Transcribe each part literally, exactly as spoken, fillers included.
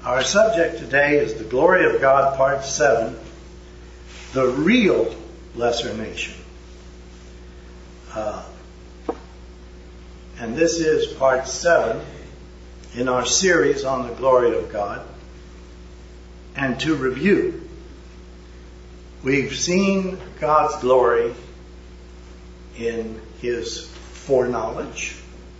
Our subject today is the Glory of God, Part seven, the real lesser nation. Uh, and this is Part seven in our series on the glory of God. And to review, we've seen God's glory in His foreknowledge,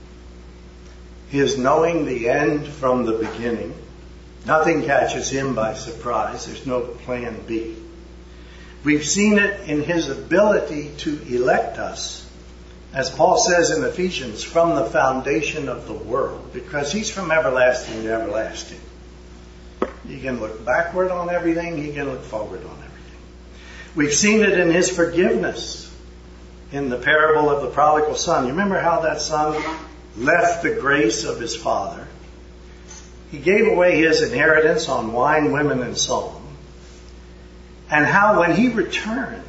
His knowing the end from the beginning. Nothing catches Him by surprise. There's no plan B. We've seen it in His ability to elect us, as Paul says in Ephesians, from the foundation of the world, because He's from everlasting to everlasting. He can look backward on everything. He can look forward on everything. We've seen it in His forgiveness in the parable of the prodigal son. You remember how that son left the grace of his father? He gave away his inheritance on wine, women, and song. And how when he returned,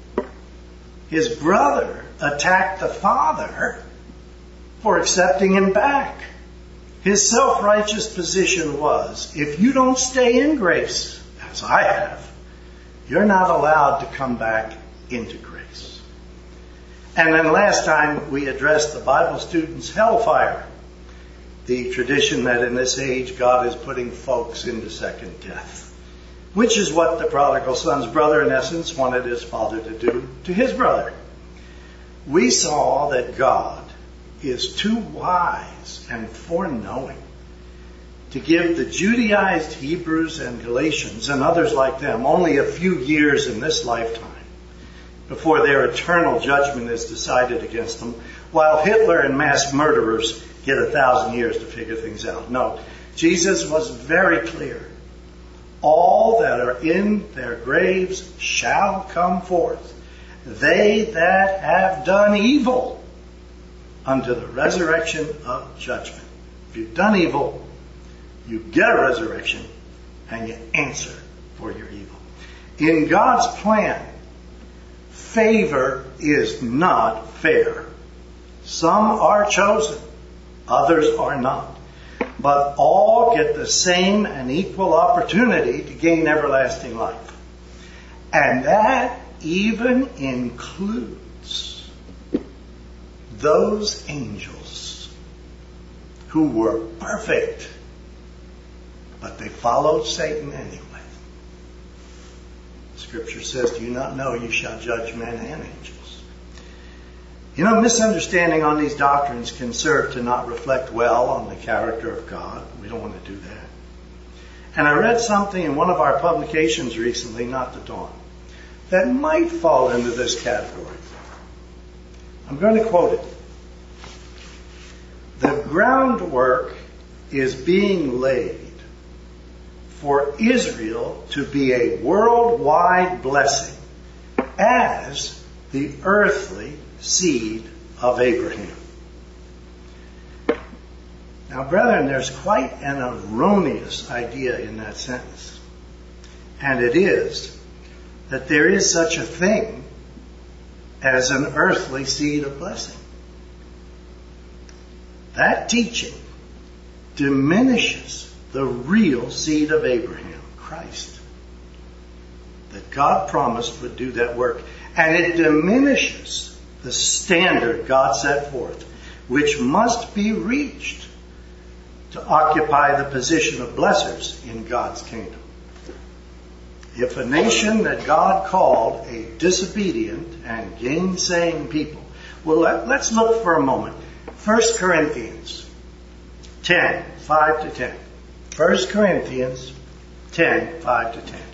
his brother attacked the father for accepting him back. His self-righteous position was, if you don't stay in grace, as I have, you're not allowed to come back into grace. And then last time we addressed the Bible students' hellfire. The tradition that in this age God is putting folks into second death, which is what the prodigal son's brother in essence wanted his father to do to his brother. We saw that God is too wise and foreknowing to give the Judaized Hebrews and Galatians and others like them only a few years in this lifetime before their eternal judgment is decided against them, while Hitler and mass murderers get a thousand years to figure things out. No, Jesus was very clear. All that are in their graves shall come forth, they that have done evil, unto the resurrection of judgment. If you've done evil, you get a resurrection, and you answer for your evil. In God's plan, favor is not fair. Some are chosen, others are not. But all get the same and equal opportunity to gain everlasting life. And that even includes those angels who were perfect, but they followed Satan anyway. Scripture says, do you not know you shall judge men and angels? You know, misunderstanding on these doctrines can serve to not reflect well on the character of God. We don't want to do that. And I read something in one of our publications recently, not the Dawn, that might fall into this category. I'm going to quote it. The groundwork is being laid for Israel to be a worldwide blessing as the earthly seed of Abraham. Now, brethren, there's quite an erroneous idea in that sentence. And it is that there is such a thing as an earthly seed of blessing. That teaching diminishes the real seed of Abraham, Christ, that God promised would do that work. And it diminishes the standard God set forth, which must be reached to occupy the position of blessers in God's kingdom. If a nation that God called a disobedient and gainsaying people, well, let, let's look for a moment. First Corinthians ten, five to ten. First Corinthians ten, five to ten.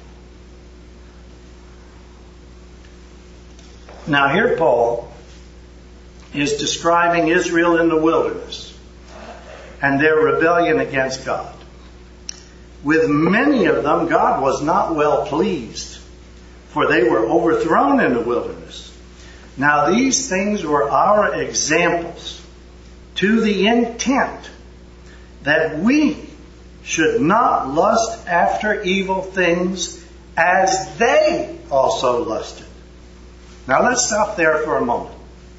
Now here Paul is describing Israel in the wilderness and their rebellion against God. With many of them, God was not well pleased, for they were overthrown in the wilderness. Now these things were our examples, to the intent that we should not lust after evil things as they also lusted. Now let's stop there for a moment.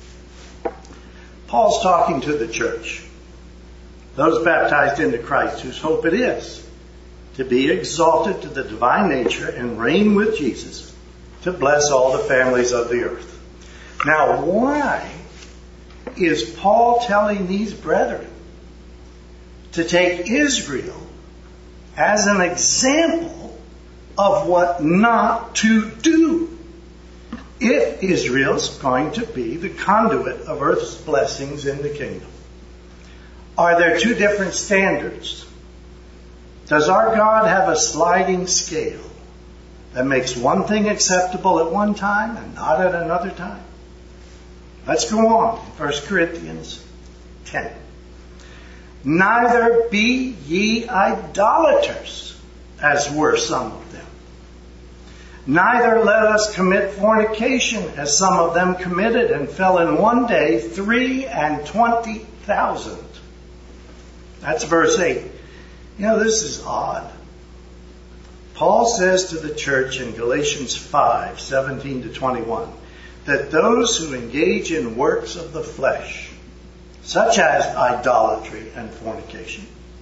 Paul's talking to the church, those baptized into Christ, whose hope it is to be exalted to the divine nature and reign with Jesus, to bless all the families of the earth. Now, why is Paul telling these brethren to take Israel as an example of what not to do if Israel's going to be the conduit of earth's blessings in the kingdom? Are there two different standards? Does our God have a sliding scale that makes one thing acceptable at one time and not at another time? Let's go on. First Corinthians ten. Neither be ye idolaters, as were some of them. Neither let us commit fornication, as some of them committed, and fell in one day three and twenty thousand. That's verse eight. You know, this is odd. Paul says to the church in Galatians five, seventeen to twenty-one, that those who engage in works of the flesh, such as idolatry and fornication,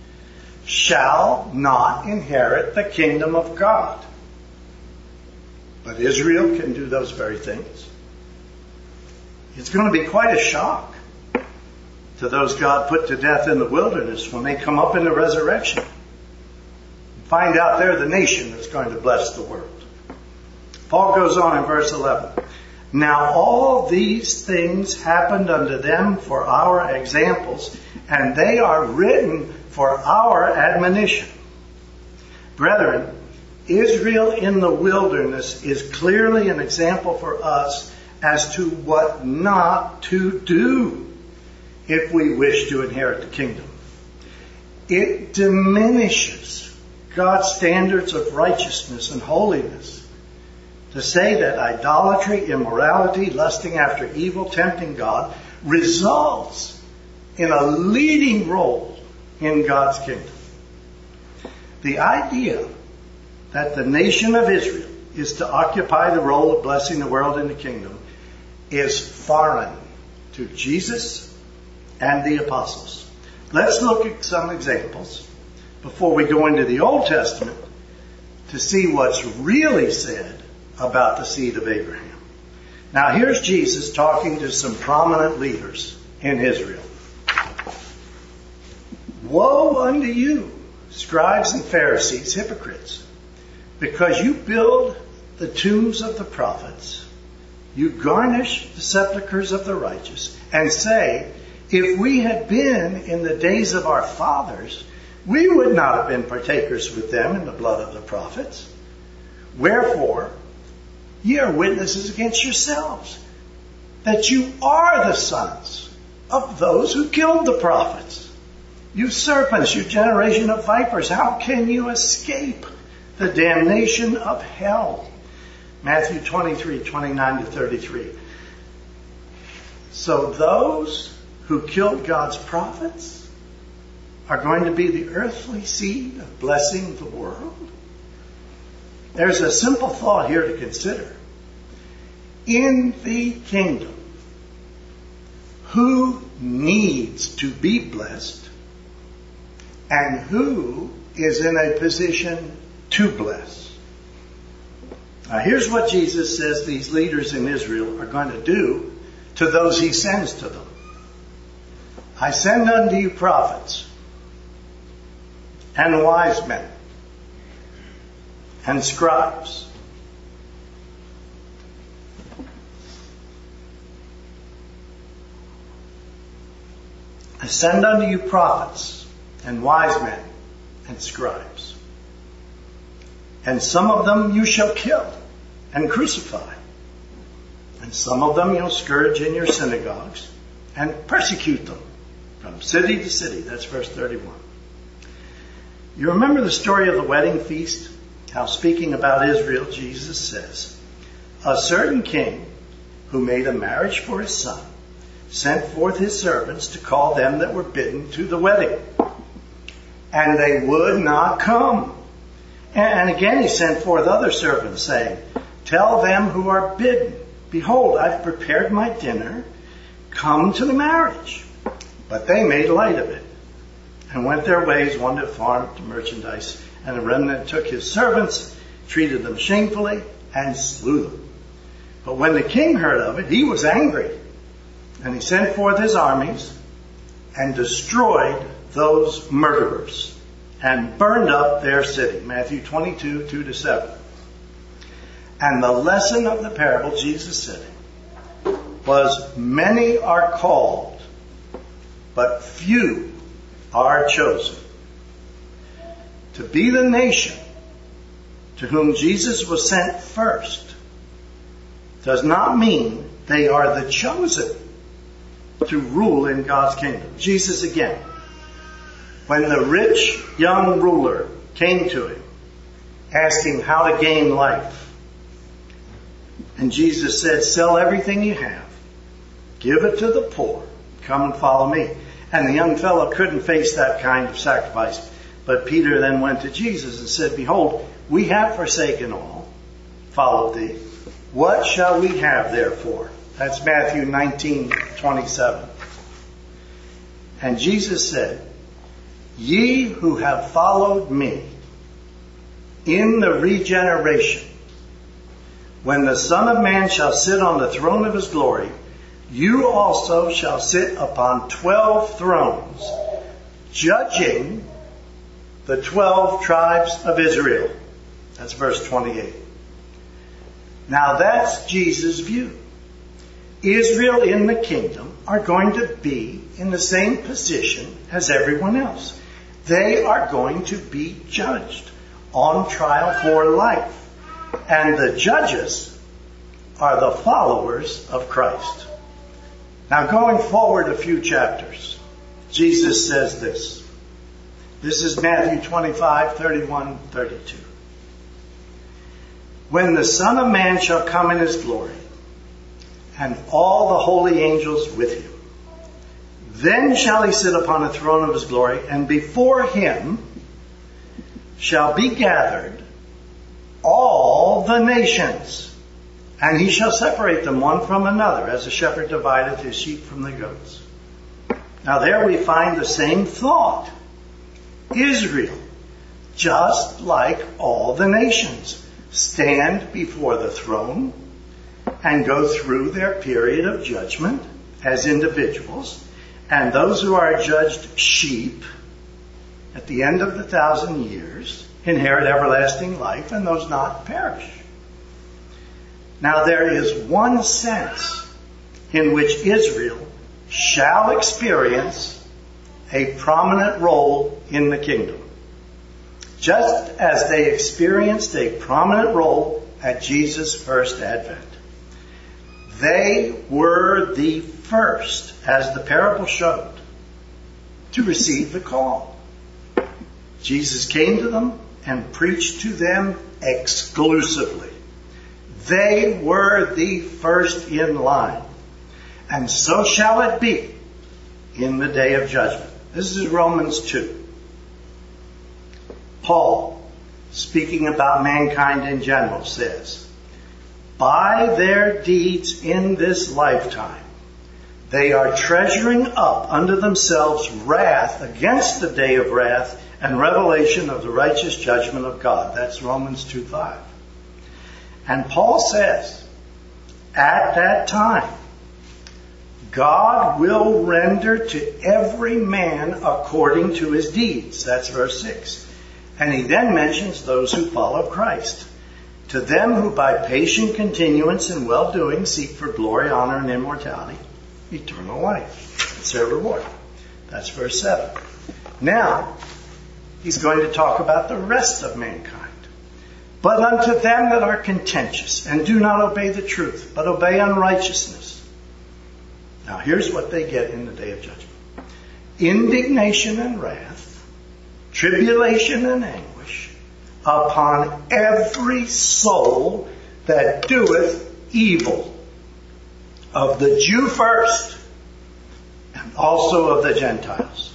shall not inherit the kingdom of God. But Israel can do those very things. It's going to be quite a shock to those God put to death in the wilderness when they come up in the resurrection. Find out they're the nation that's going to bless the world. Paul goes on in verse eleven. Now all these things happened unto them for our examples, and they are written for our admonition. Brethren, Israel in the wilderness is clearly an example for us as to what not to do if we wish to inherit the kingdom. It diminishes God's standards of righteousness and holiness to say that idolatry, immorality, lusting after evil, tempting God, results in a leading role in God's kingdom. The idea that the nation of Israel is to occupy the role of blessing the world in the kingdom is foreign to Jesus and the apostles. Let's look at some examples before we go into the Old Testament to see what's really said about the seed of Abraham. Now here's Jesus talking to some prominent leaders in Israel. Woe unto you, scribes and Pharisees, hypocrites, because you build the tombs of the prophets, you garnish the sepulchres of the righteous, and say, if we had been in the days of our fathers, we would not have been partakers with them in the blood of the prophets. Wherefore, ye are witnesses against yourselves, that you are the sons of those who killed the prophets. You serpents, you generation of vipers, how can you escape the damnation of hell? Matthew twenty-three, twenty-nine to thirty-three. So those who killed God's prophets are going to be the earthly seed of blessing the world? There's a simple thought here to consider. In the kingdom, who needs to be blessed and who is in a position to bless? Now here's what Jesus says these leaders in Israel are going to do to those he sends to them. I send unto you prophets and wise men and scribes. I send unto you prophets and wise men and scribes. And some of them you shall kill and crucify. And some of them you'll scourge in your synagogues and persecute them from city to city. That's verse thirty-one. You remember the story of the wedding feast? How, speaking about Israel, Jesus says, a certain king who made a marriage for his son sent forth his servants to call them that were bidden to the wedding. And they would not come. And again he sent forth other servants, saying, tell them who are bidden, behold, I've prepared my dinner, come to the marriage. But they made light of it, and went their ways, one to farm, to merchandise. And the remnant took his servants, treated them shamefully, and slew them. But when the king heard of it, he was angry. And he sent forth his armies and destroyed those murderers and burned up their city. Matthew twenty-two, two to seven. And the lesson of the parable, Jesus said, was, many are called, but few are chosen. To be the nation to whom Jesus was sent first does not mean they are the chosen to rule in God's kingdom. Jesus again, when the rich young ruler came to him, asking how to gain life, and Jesus said, sell everything you have, give it to the poor, come and follow me. And the young fellow couldn't face that kind of sacrifice. But Peter then went to Jesus and said, behold, we have forsaken all, followed thee. What shall we have therefore? That's Matthew nineteen, twenty-seven. And Jesus said, ye who have followed me in the regeneration, when the Son of Man shall sit on the throne of his glory, you also shall sit upon twelve thrones, judging the twelve tribes of Israel. That's verse twenty-eight. Now that's Jesus' view. Israel in the kingdom are going to be in the same position as everyone else. They are going to be judged on trial for life. And the judges are the followers of Christ. Now going forward a few chapters, Jesus says this. This is Matthew twenty-five, thirty-one, thirty-two. When the Son of Man shall come in his glory, and all the holy angels with him, then shall he sit upon a throne of his glory, and before him shall be gathered all the nations, and he shall separate them one from another, as a shepherd divideth his sheep from the goats. Now there we find the same thought. Israel, just like all the nations, stand before the throne and go through their period of judgment as individuals, and those who are judged sheep at the end of the thousand years inherit everlasting life, and those not perish. Now there is one sense in which Israel shall experience a prominent role in the kingdom, just as they experienced a prominent role at Jesus' first advent. They were the first, as the parable showed, to receive the call. Jesus came to them and preached to them exclusively. They were the first in line. And so shall it be in the day of judgment. This is Romans two. Paul, speaking about mankind in general, says, by their deeds in this lifetime, they are treasuring up unto themselves wrath against the day of wrath and revelation of the righteous judgment of God. That's Romans two five. And Paul says, at that time, God will render to every man according to his deeds. That's verse six. And he then mentions those who follow Christ. To them who by patient continuance in well-doing seek for glory, honor, and immortality, eternal life. It's their reward. That's verse seven. Now, he's going to talk about the rest of mankind. But unto them that are contentious and do not obey the truth, but obey unrighteousness. Now here's what they get in the day of judgment. Indignation and wrath, tribulation and anguish, upon every soul that doeth evil, of the Jew first, and also of the Gentiles.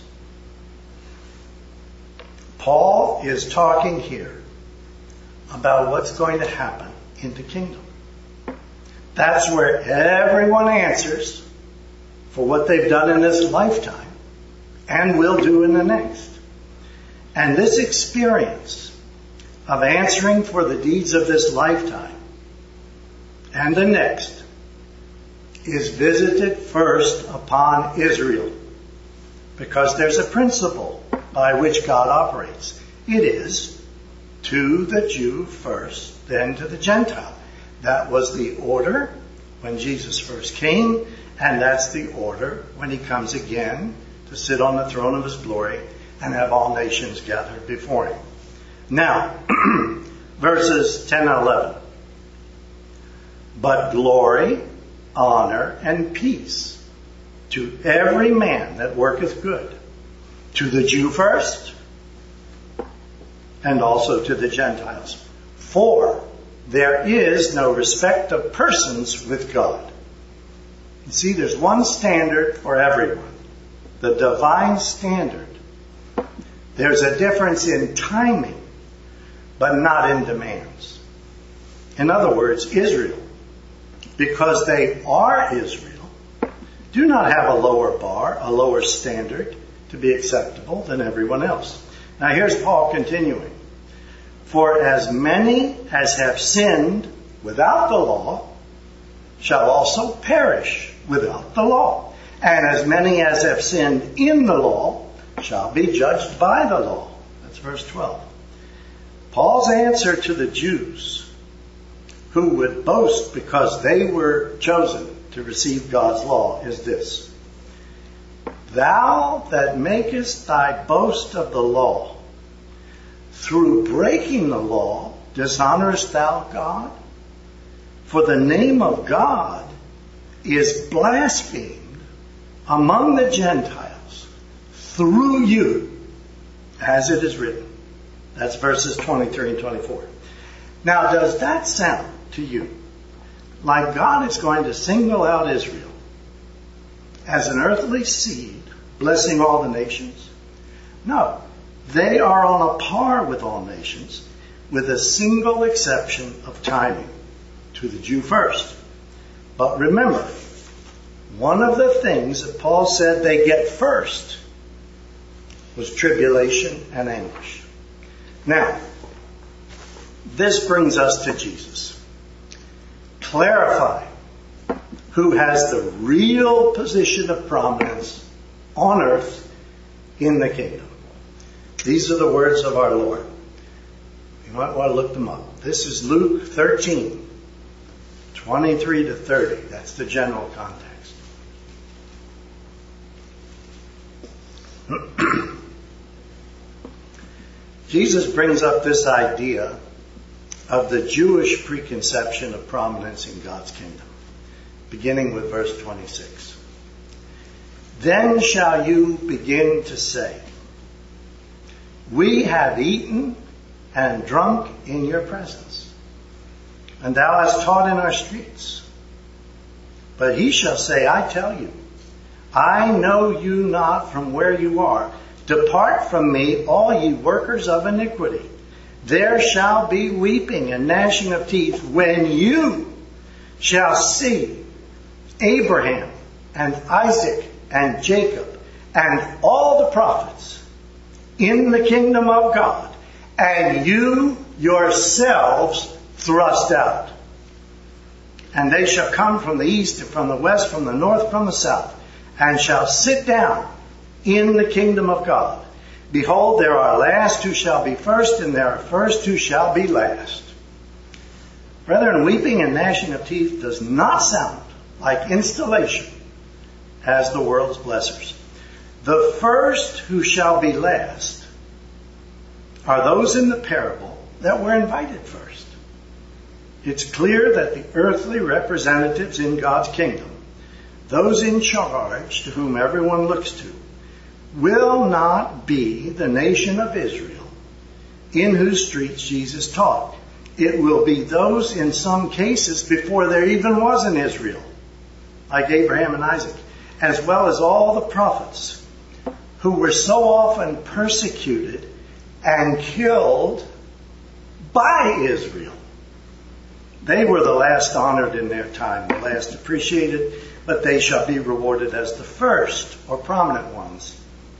Paul is talking here about what's going to happen in the kingdom. That's where everyone answers for what they've done in this lifetime, and will do in the next. And this experience of answering for the deeds of this lifetime and the next is visited first upon Israel, because there's a principle by which God operates. It is to the Jew first, then to the Gentile. That was the order when Jesus first came, and that's the order when he comes again to sit on the throne of his glory and have all nations gathered before him. Now, verses ten and eleven. But glory, honor, and peace to every man that worketh good, to the Jew first, and also to the Gentiles. For there is no respect of persons with God. You see, there's one standard for everyone, the divine standard. There's a difference in timing, but not in demands. In other words, Israel, because they are Israel, do not have a lower bar, a lower standard to be acceptable than everyone else. Now here's Paul continuing. For as many as have sinned without the law shall also perish without the law. And as many as have sinned in the law shall be judged by the law. That's verse twelve. Paul's answer to the Jews who would boast because they were chosen to receive God's law is this. Thou that makest thy boast of the law, through breaking the law, dishonorest thou God? For the name of God is blasphemed among the Gentiles through you, as it is written. That's verses twenty-three and twenty-four. Now, does that sound to you like God is going to single out Israel as an earthly seed, blessing all the nations? No. They are on a par with all nations, with a single exception of timing, to the Jew first. But remember, one of the things that Paul said they get first was tribulation and anguish. Now, this brings us to Jesus, clarifying who has the real position of prominence on earth in the kingdom. These are the words of our Lord. You might want to look them up. This is Luke thirteen, twenty-three to thirty. That's the general context. Jesus brings up this idea of the Jewish preconception of prominence in God's kingdom, beginning with verse twenty-six. Then shall you begin to say, we have eaten and drunk in your presence, and thou hast taught in our streets. But he shall say, I tell you, I know you not from where you are. Depart from me, all ye workers of iniquity. There shall be weeping and gnashing of teeth when you shall see Abraham and Isaac and Jacob and all the prophets in the kingdom of God, and you yourselves thrust out. And they shall come from the east and from the west, from the north, from the south, and shall sit down in the kingdom of God. Behold, there are last who shall be first, and there are first who shall be last. Brethren, weeping and gnashing of teeth does not sound like installation as the world's blessers. The first who shall be last are those in the parable that were invited first. It's clear that the earthly representatives in God's kingdom, those in charge to whom everyone looks to, will not be the nation of Israel in whose streets Jesus taught. It will be those in some cases before there even was an Israel, like Abraham and Isaac, as well as all the prophets who were so often persecuted and killed by Israel. They were the last honored in their time, the last appreciated, but they shall be rewarded as the first or prominent ones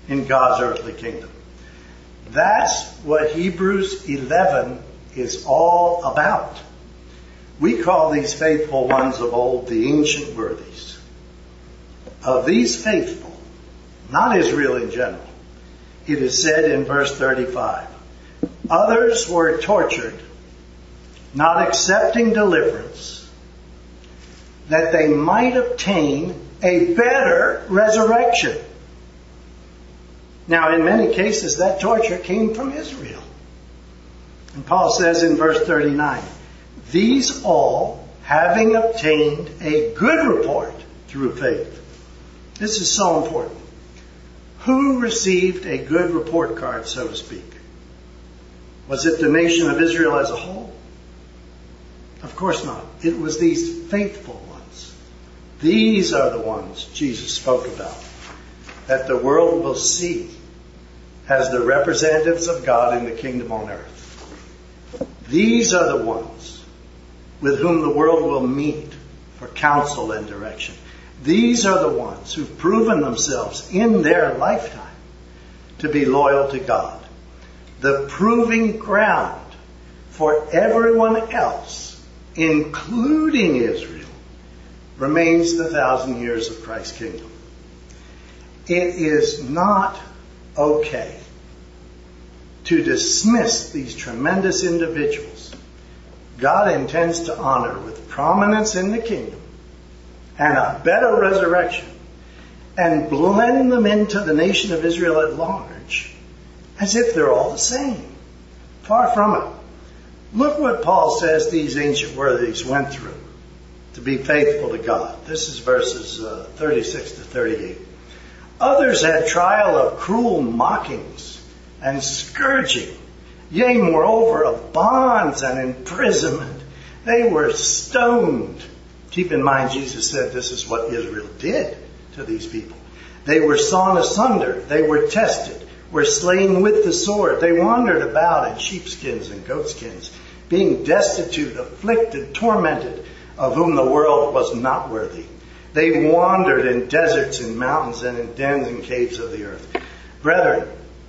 in God's earthly kingdom. That's what Hebrews eleven is all about. We call these faithful ones of old the ancient worthies. Of these faithful, not Israel in general, it is said in verse thirty-five, others were tortured, not accepting deliverance, that they might obtain a better resurrection. Now, in many cases, that torture came from Israel. And Paul says in verse thirty-nine, these all, having obtained a good report through faith. This is so important. Who received a good report card, so to speak? Was it the nation of Israel as a whole? Of course not. It was these faithful ones. These are the ones Jesus spoke about, that the world will see as the representatives of God in the kingdom on earth. These are the ones with whom the world will meet for counsel and direction. These are the ones who've proven themselves in their lifetime to be loyal to God. The proving ground for everyone else, including Israel, remains the thousand years of Christ's kingdom. It is not okay to dismiss these tremendous individuals God intends to honor with prominence in the kingdom and a better resurrection, and blend them into the nation of Israel at large as if they're all the same. Far from it. Look what Paul says these ancient worthies went through to be faithful to God. This is verses uh, thirty-six to thirty-eight. Others had trial of cruel mockings and scourging, yea, moreover, of bonds and imprisonment. They were stoned. Keep in mind, Jesus said this is what Israel did to these people. They were sawn asunder. They were tested, were slain with the sword. They wandered about in sheepskins and goatskins, being destitute, afflicted, tormented, of whom the world was not worthy. They wandered in deserts and mountains and in dens and caves of the earth. Brethren,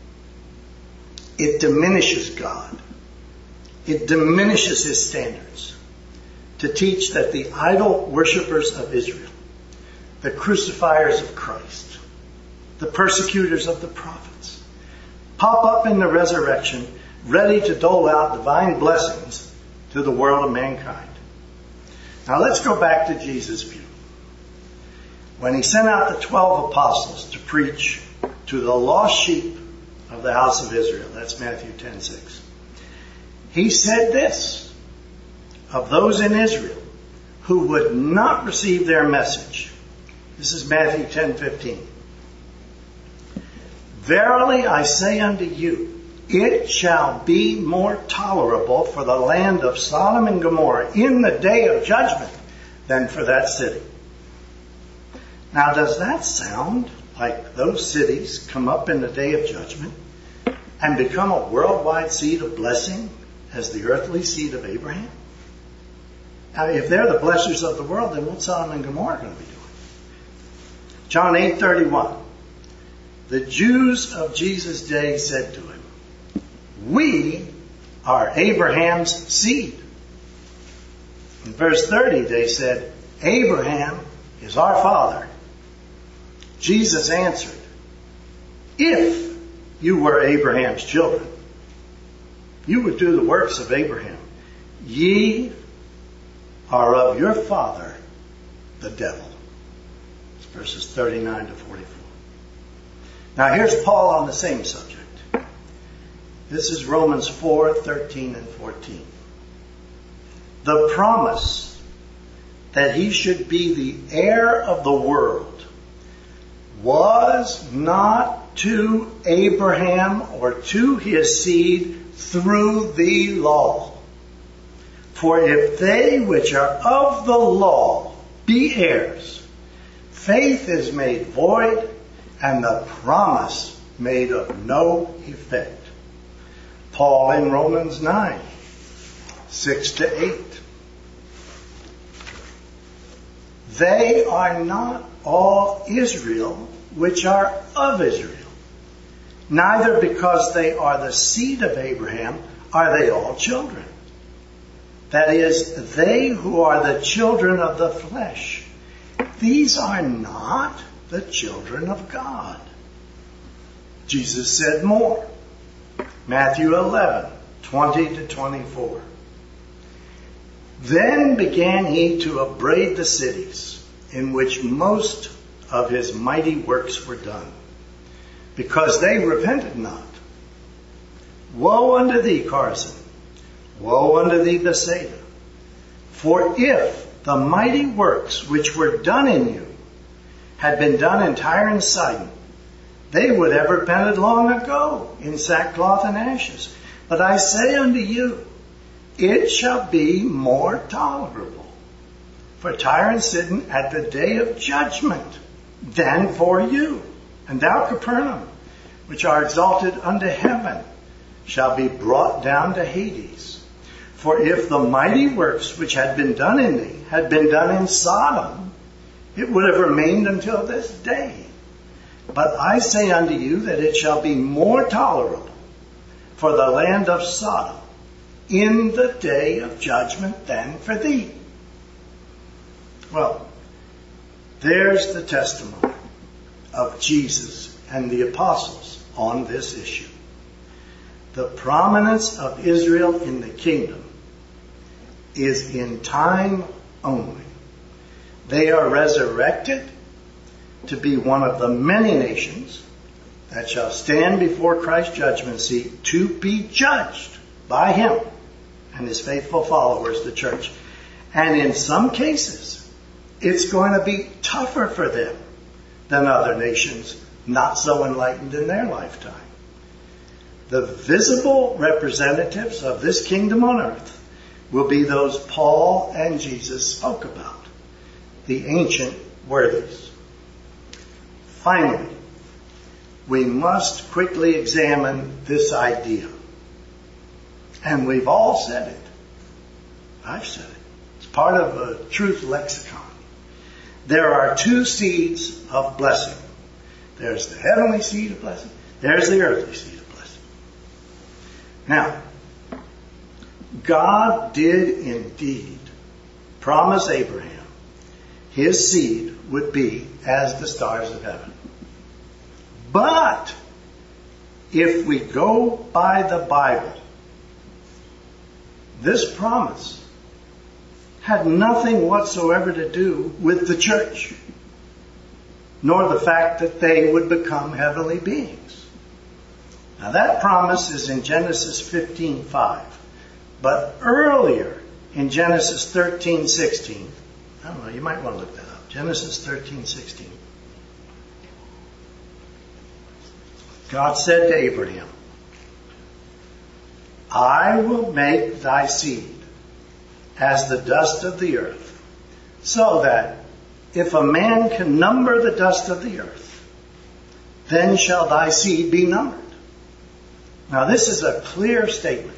it diminishes God. It diminishes His standards to teach that the idol worshippers of Israel, the crucifiers of Christ, the persecutors of the prophets, pop up in the resurrection ready to dole out divine blessings to the world of mankind. Now let's go back to Jesus' view. When He sent out the twelve apostles to preach to the lost sheep of the house of Israel, that's Matthew ten six, He said this of those in Israel who would not receive their message. This is Matthew ten fifteen. Verily I say unto you, it shall be more tolerable for the land of Sodom and Gomorrah in the day of judgment than for that city. Now, does that sound like those cities come up in the day of judgment and become a worldwide seed of blessing as the earthly seed of Abraham? Now, if they're the blessers of the world, then what's Sodom and Gomorrah going to be doing? John eight thirty-one. The Jews of Jesus' day said to Him, we are Abraham's seed. In verse thirty, they said, Abraham is our father. Jesus answered, if you were Abraham's children, you would do the works of Abraham. Ye are of your father, the devil. It's verses thirty-nine to forty-four. Now here's Paul on the same subject. This is Romans four thirteen and fourteen. The promise that he should be the heir of the world was not to Abraham or to his seed through the law. For if they which are of the law be heirs, faith is made void, and the promise made of no effect. Paul in Romans nine, six to eight. They are not all Israel which are of Israel. Neither because they are the seed of Abraham are they all children. That is, they who are the children of the flesh, these are not the children of God. Jesus said more. Matthew eleven, twenty to twenty-four. Then began he to upbraid the cities in which most of his mighty works were done, because they repented not. Woe unto thee, Chorazin! Woe unto thee, Bethsaida! For if the mighty works which were done in you had been done in Tyre and Sidon, they would have repented long ago in sackcloth and ashes. But I say unto you, it shall be more tolerable for Tyre and Sidon at the day of judgment than for you. And thou, Capernaum, which are exalted unto heaven, shall be brought down to Hades. For if the mighty works which had been done in thee had been done in Sodom, it would have remained until this day. But I say unto you that it shall be more tolerable for the land of Sodom in the day of judgment than for thee. Well, there's the testimony of Jesus and the apostles on this issue. The prominence of Israel in the kingdom is in time only. They are resurrected to be one of the many nations that shall stand before Christ's judgment seat to be judged by him and his faithful followers, the church. And in some cases, it's going to be tougher for them than other nations not so enlightened in their lifetime. The visible representatives of this kingdom on earth will be those Paul and Jesus spoke about, the ancient worthies. Finally, we must quickly examine this idea. And we've all said it. I've said it. It's part of a truth lexicon. There are two seeds of blessing. There's the heavenly seed of blessing. There's the earthly seed of blessing. Now, God did indeed promise Abraham his seed would be as the stars of heaven. But if we go by the Bible, this promise had nothing whatsoever to do with the church, nor the fact that they would become heavenly beings. Now that promise is in Genesis fifteen five. But earlier in Genesis thirteen sixteen, I don't know, you might want to look that up. Genesis thirteen sixteen. God said to Abraham, I will make thy seed as the dust of the earth, so that if a man can number the dust of the earth, then shall thy seed be numbered. Now this is a clear statement.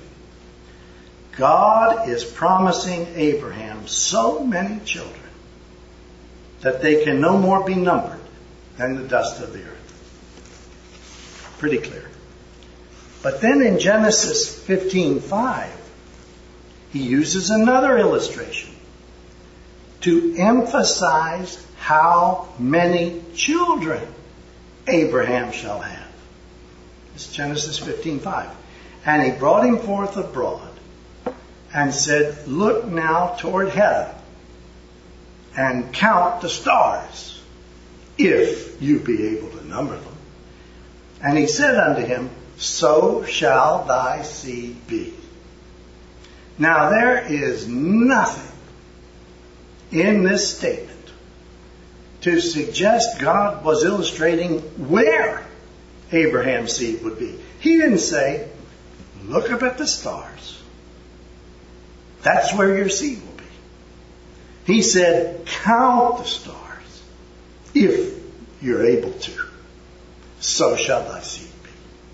God is promising Abraham so many children that they can no more be numbered than the dust of the earth. Pretty clear. But then in Genesis fifteen five, he uses another illustration to emphasize how many children Abraham shall have. It's Genesis fifteen five. And he brought him forth abroad and said, look now toward heaven and count the stars, if you be able to number them. And he said unto him, so shall thy seed be. Now there is nothing in this statement to suggest God was illustrating where Abraham's seed would be. He didn't say, look up at the stars. That's where your seed will be. He said, count the stars, if you're able to. So shall thy seed be.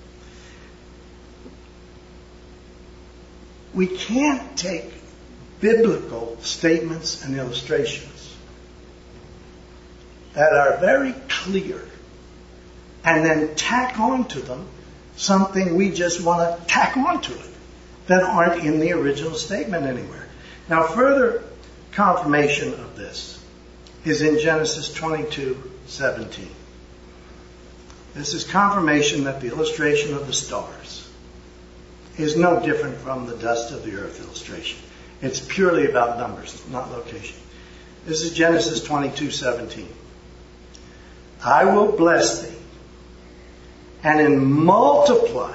We can't take biblical statements and illustrations that are very clear and then tack on to them something we just want to tack onto it that aren't in the original statement anywhere. Now, further confirmation of this is in Genesis twenty-two seventeen. This is confirmation that the illustration of the stars is no different from the dust of the earth illustration. It's purely about numbers, not location. This is Genesis twenty-two seventeen. I will bless thee, and in multiplying,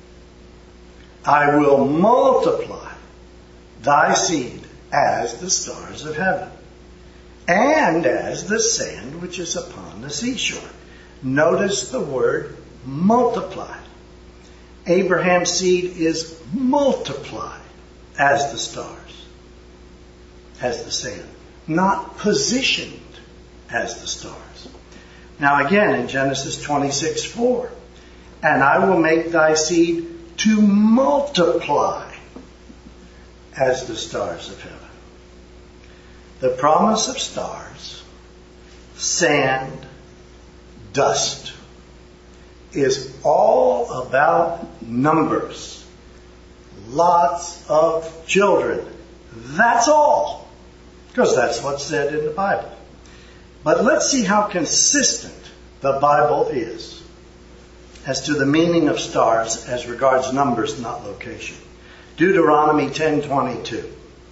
I will multiply thy seed as the stars of heaven, and as the sand which is upon the seashore. Notice the word multiplied. Abraham's seed is multiplied as the stars, as the sand, not positioned as the stars. Now again in Genesis twenty-six four, and I will make thy seed to multiply as the stars of heaven. The promise of stars, sand, dust is all about numbers. Lots of children. That's all. Because that's what's said in the Bible. But let's see how consistent the Bible is as to the meaning of stars as regards numbers, not location. Deuteronomy ten twenty-two.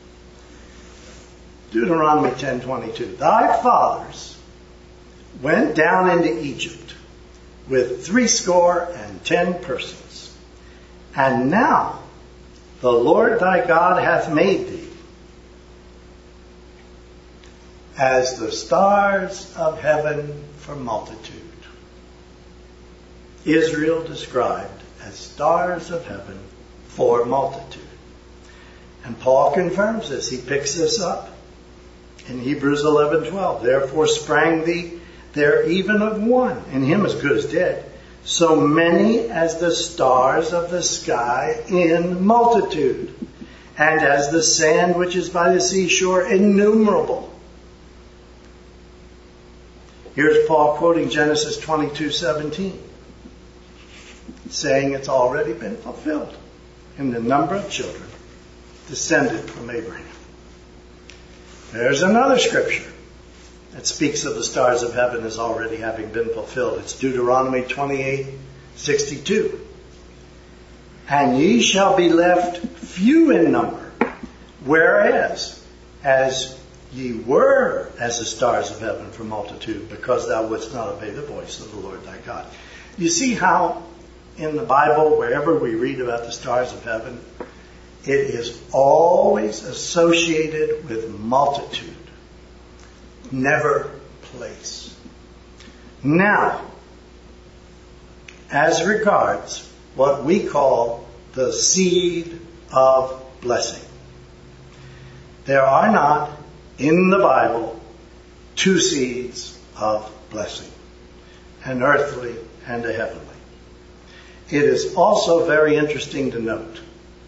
Deuteronomy ten twenty-two. Thy fathers went down into Egypt with threescore and ten persons. And now the Lord thy God hath made thee as the stars of heaven for multitude. Israel described as stars of heaven for multitude. And Paul confirms this. He picks this up in Hebrews eleven twelve. Therefore sprang thee there even of one, and him as good as dead, so many as the stars of the sky in multitude, and as the sand which is by the seashore innumerable. Here's Paul quoting Genesis twenty-two seventeen, saying it's already been fulfilled in the number of children descended from Abraham. There's another scripture that speaks of the stars of heaven as already having been fulfilled. It's Deuteronomy twenty-eight sixty-two. And ye shall be left few in number, whereas as ye were as the stars of heaven for multitude, because thou wouldst not obey the voice of the Lord thy God. You see how in the Bible, wherever we read about the stars of heaven, it is always associated with multitude, never place. Now, as regards what we call the seed of blessing, there are not in the Bible two seeds of blessing, an earthly and a heavenly. It is also very interesting to note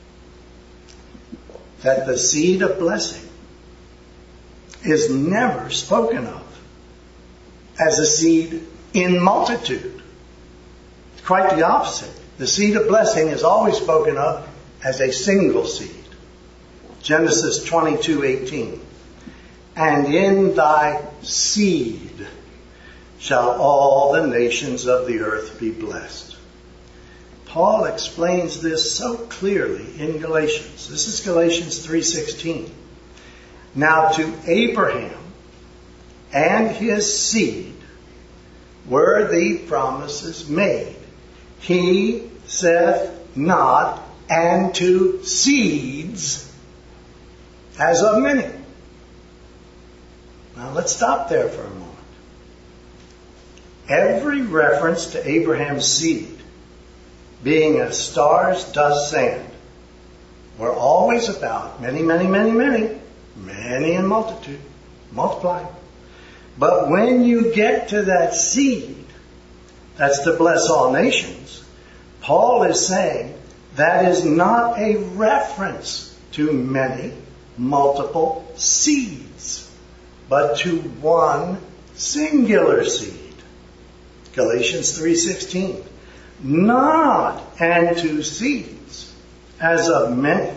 that the seed of blessing is never spoken of as a seed in multitude. It's quite the opposite. The seed of blessing is always spoken of as a single seed. Genesis twenty-two eighteen. And in thy seed shall all the nations of the earth be blessed. Paul explains this so clearly in Galatians. This is Galatians three sixteen. Now to Abraham and his seed were the promises made. He saith not, and to seeds as of many. Now let's stop there for a moment. Every reference to Abraham's seed being as stars, dust, sand, were always about many, many, many, many, many in multitude, multiplying. But when you get to that seed, that's to bless all nations, Paul is saying that is not a reference to many, multiple seeds, but to one singular seed. Galatians three sixteen. not unto seeds as of many,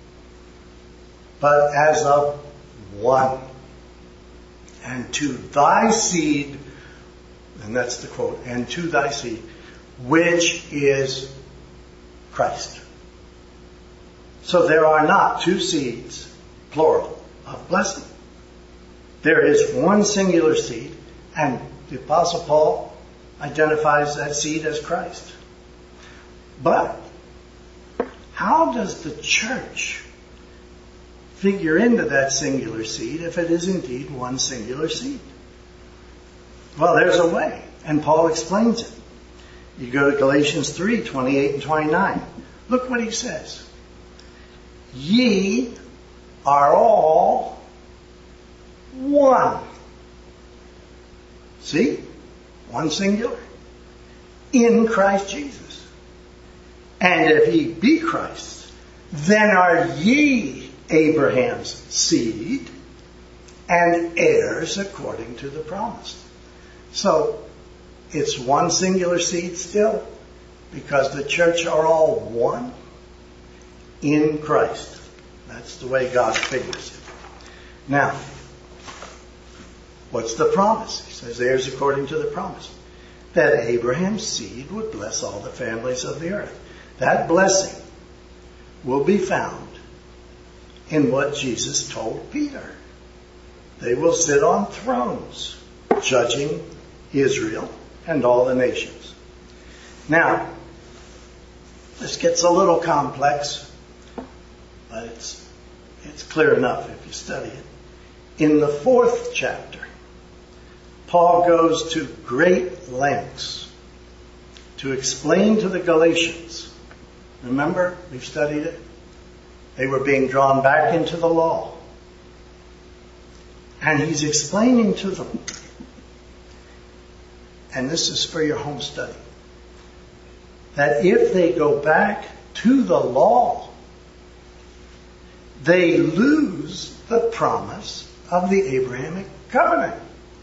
but as of one. And to thy seed, and that's the quote, and to thy seed, which is Christ. So there are not two seeds, plural, of blessing. There is one singular seed, and the Apostle Paul identifies that seed as Christ. But how does the church figure into that singular seed if it is indeed one singular seed? Well, there's a way, and Paul explains it. You go to Galatians three, twenty-eight and twenty-nine. Look what he says. Ye are all one. See? One singular. In Christ Jesus. And if ye be Christ, then are ye Abraham's seed and heirs according to the promise. So, it's one singular seed still, because the church are all one in Christ. That's the way God figures it. Now, what's the promise? He says, heirs according to the promise. That Abraham's seed would bless all the families of the earth. That blessing will be found in what Jesus told Peter. They will sit on thrones, judging Israel and all the nations. Now, this gets a little complex, but it's, it's clear enough if you study it. In the fourth chapter, Paul goes to great lengths to explain to the Galatians. Remember, we've studied it. They were being drawn back into the law. And he's explaining to them, and this is for your home study, that if they go back to the law, they lose the promise of the Abrahamic covenant.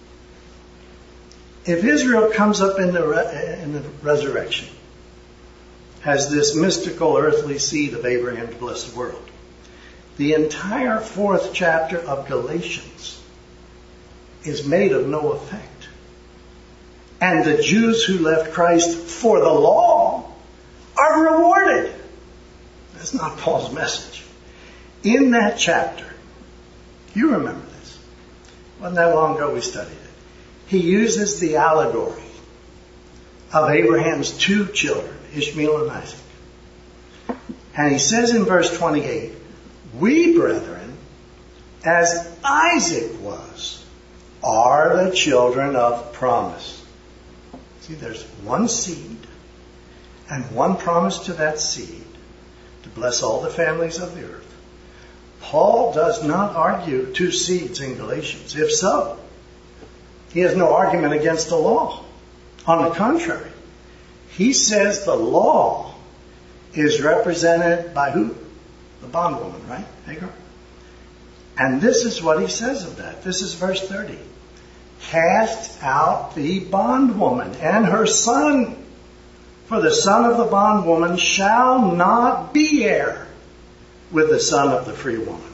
If Israel comes up in the, re- in the resurrection, has this mystical earthly seed of Abraham's blessed world, the entire fourth chapter of Galatians is made of no effect. And the Jews who left Christ for the law are rewarded. That's not Paul's message. In that chapter, you remember this. Wasn't that long ago we studied it. He uses the allegory of Abraham's two children, Ishmael and Isaac. And he says in verse twenty-eight, we, brethren, as Isaac was, are the children of promise. See, there's one seed and one promise to that seed to bless all the families of the earth. Paul does not argue two seeds in Galatians. If so, he has no argument against the law. On the contrary, he says the law is represented by who? The bondwoman, right? Hagar. And this is what he says of that. This is verse thirty. Cast out the bondwoman and her son, for the son of the bondwoman shall not be heir with the son of the free woman.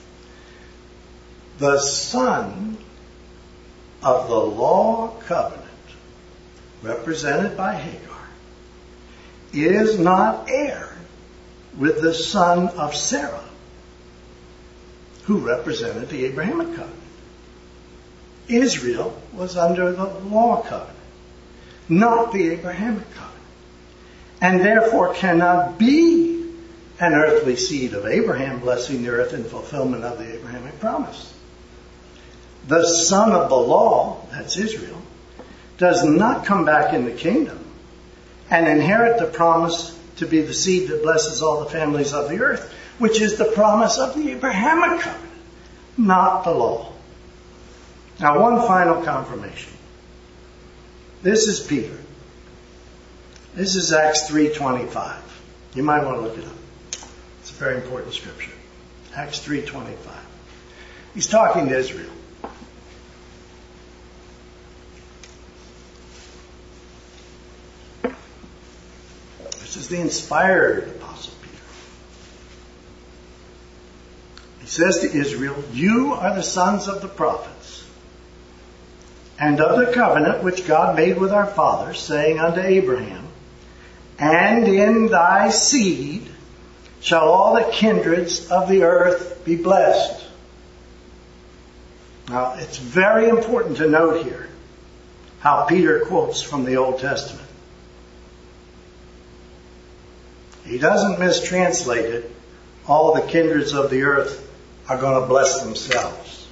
The son of the law covenant, represented by Hagar, is not heir with the son of Sarah, who represented the Abrahamic covenant. Israel was under the law covenant, not the Abrahamic covenant, and therefore cannot be an earthly seed of Abraham blessing the earth in fulfillment of the Abrahamic promise. The son of the law, that's Israel, does not come back in the kingdom and inherit the promise to be the seed that blesses all the families of the earth, which is the promise of the Abrahamic covenant, not the law. Now, one final confirmation. This is Peter. This is Acts three twenty-five. You might want to look it up. It's a very important scripture. Acts three twenty-five. He's talking to Israel. the inspired Apostle Peter. He says to Israel, "You are the sons of the prophets, and of the covenant which God made with our fathers, saying unto Abraham, and in thy seed shall all the kindreds of the earth be blessed." Now, it's very important to note here how Peter quotes from the Old Testament. He doesn't mistranslate it, all the kindreds of the earth are going to bless themselves.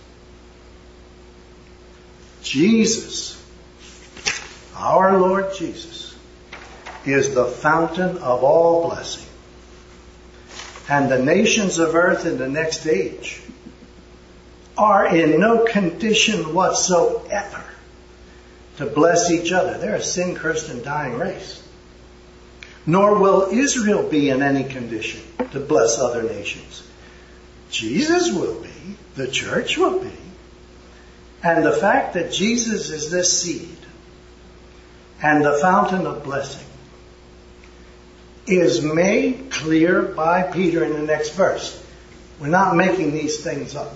Jesus, our Lord Jesus, is the fountain of all blessing. And the nations of earth in the next age are in no condition whatsoever to bless each other. They're a sin-cursed and dying race. Nor will Israel be in any condition to bless other nations. Jesus will be. The church will be. And the fact that Jesus is this seed and the fountain of blessing is made clear by Peter in the next verse. We're not making these things up.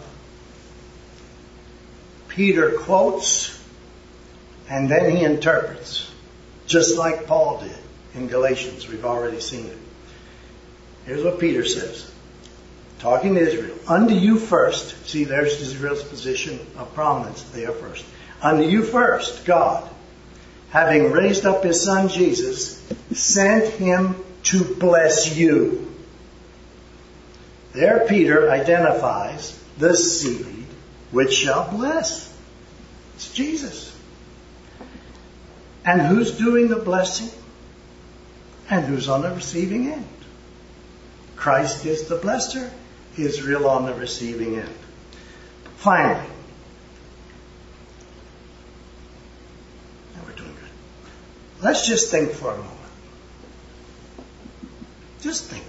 Peter quotes and then he interprets, just like Paul did in Galatians. We've already seen it. Here's what Peter says, talking to Israel. "Unto you first," see, there's Israel's position of prominence there first. "Unto you first, God, having raised up his son Jesus, sent him to bless you." There Peter identifies the seed which shall bless. It's Jesus. And who's doing the blessing? And who's on the receiving end? Christ is the blesser, Israel on the receiving end. Finally, now we're doing good. Let's just think for a moment. Just think.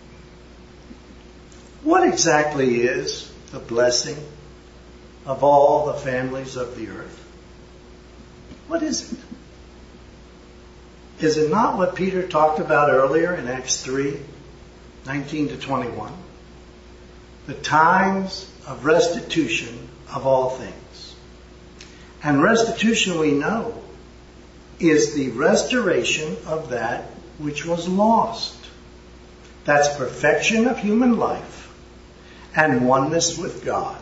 What exactly is the blessing of all the families of the earth? What is it? Is it not what Peter talked about earlier in Acts three, nineteen to twenty-one? The times of restitution of all things. And restitution, we know, is the restoration of that which was lost. That's perfection of human life and oneness with God.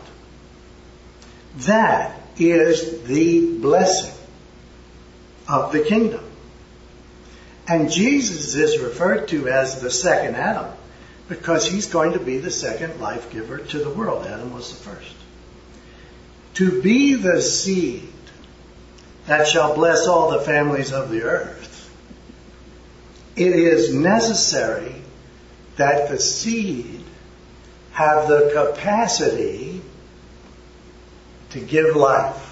That is the blessing of the kingdom. And Jesus is referred to as the second Adam because he's going to be the second life giver to the world. Adam was the first. To be the seed that shall bless all the families of the earth, it is necessary that the seed have the capacity to give life.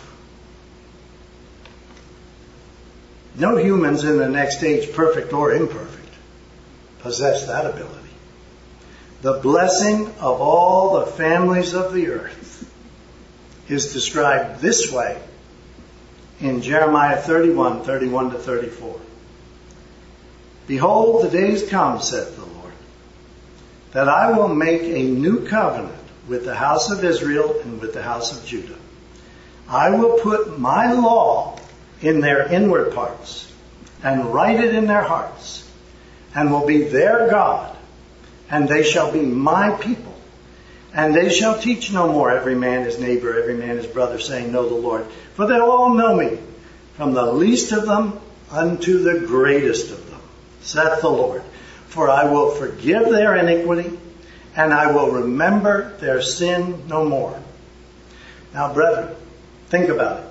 No humans in the next age, perfect or imperfect, possess that ability. The blessing of all the families of the earth is described this way in Jeremiah thirty-one, thirty-one to thirty-four. "Behold, the days come, saith the Lord, that I will make a new covenant with the house of Israel and with the house of Judah. I will put my law in their inward parts, and write it in their hearts, and will be their God, and they shall be my people. And they shall teach no more every man his neighbor, every man his brother, saying, Know the Lord. For they'll all know me, from the least of them unto the greatest of them, saith the Lord. For I will forgive their iniquity, and I will remember their sin no more." Now, brethren, think about it.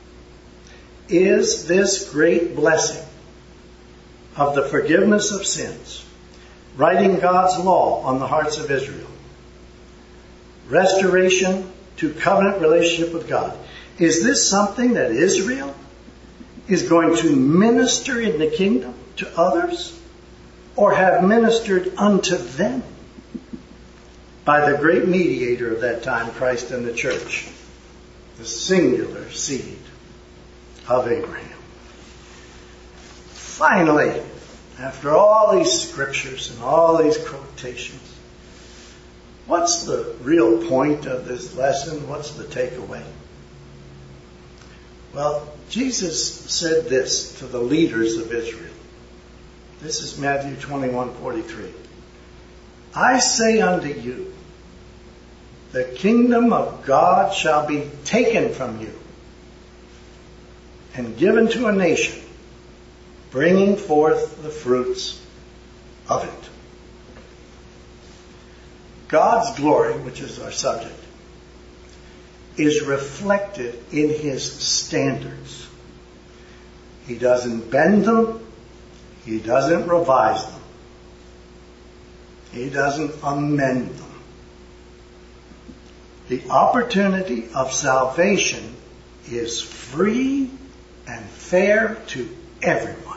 Is this great blessing of the forgiveness of sins, writing God's law on the hearts of Israel, restoration to covenant relationship with God, is this something that Israel is going to minister in the kingdom to others, or have ministered unto them by the great mediator of that time, Christ and the church, the singular seed of Abraham? Finally, after all these scriptures and all these quotations, what's the real point of this lesson? What's the takeaway? Well, Jesus said this to the leaders of Israel. This is Matthew twenty-one forty-three. I say unto you, the kingdom of God shall be taken from you and given to a nation, bringing forth the fruits of it. God's glory, which is our subject, is reflected in His standards. He doesn't bend them. He doesn't revise them. He doesn't amend them. The opportunity of salvation is free and fair to everyone.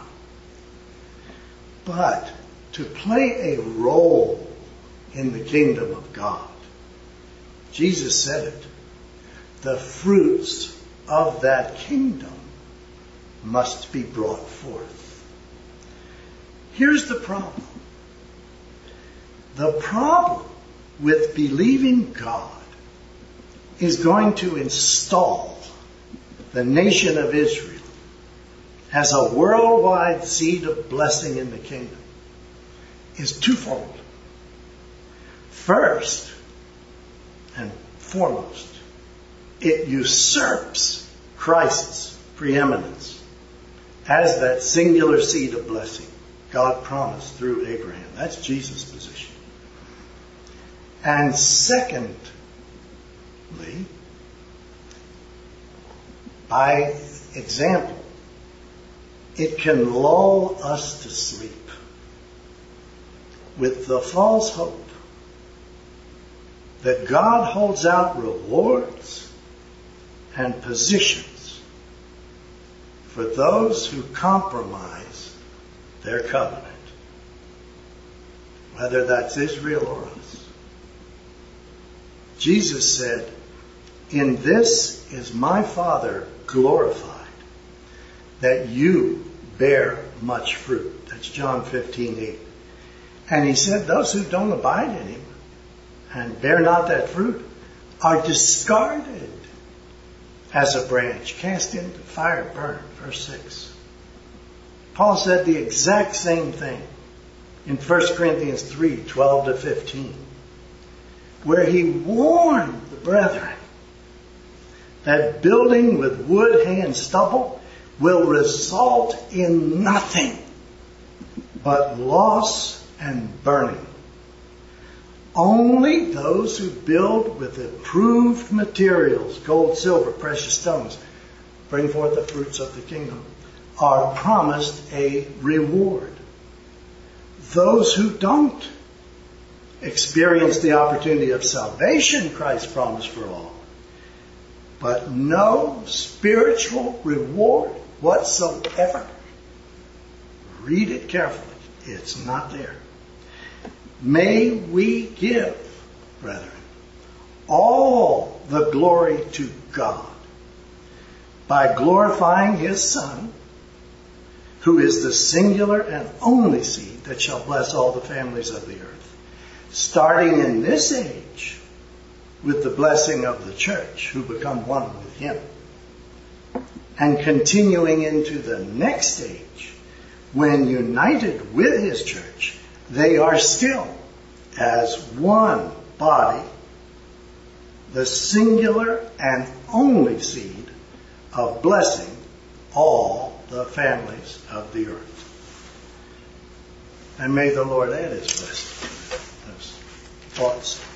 But to play a role in the kingdom of God, Jesus said it, the fruits of that kingdom must be brought forth. Here's the problem. The problem with believing God is going to install the nation of Israel as a worldwide seed of blessing in the kingdom is twofold. First and foremost, it usurps Christ's preeminence as that singular seed of blessing God promised through Abraham. That's Jesus' position. And secondly, by example, it can lull us to sleep with the false hope that God holds out rewards and positions for those who compromise their covenant, whether that's Israel or us. Jesus said, "In this is my Father glorified, that you bear much fruit." That's John fifteen eight. And he said, those who don't abide in him and bear not that fruit are discarded as a branch, cast into fire, burned. Verse six. Paul said the exact same thing in First Corinthians three twelve to fifteen, where he warned the brethren that building with wood, hay, and stubble will result in nothing but loss and burning. Only those who build with approved materials, gold, silver, precious stones, bring forth the fruits of the kingdom, are promised a reward. Those who don't experience the opportunity of salvation Christ promised for all, but no spiritual reward whatsoever. Read it carefully. It's not there. May we give, brethren, all the glory to God by glorifying His Son, who is the singular and only seed that shall bless all the families of the earth, starting in this age with the blessing of the church, who become one with Him, and continuing into the next age, when united with His church, they are still as one body, the singular and only seed of blessing all the families of the earth. And may the Lord add His blessing to those thoughts.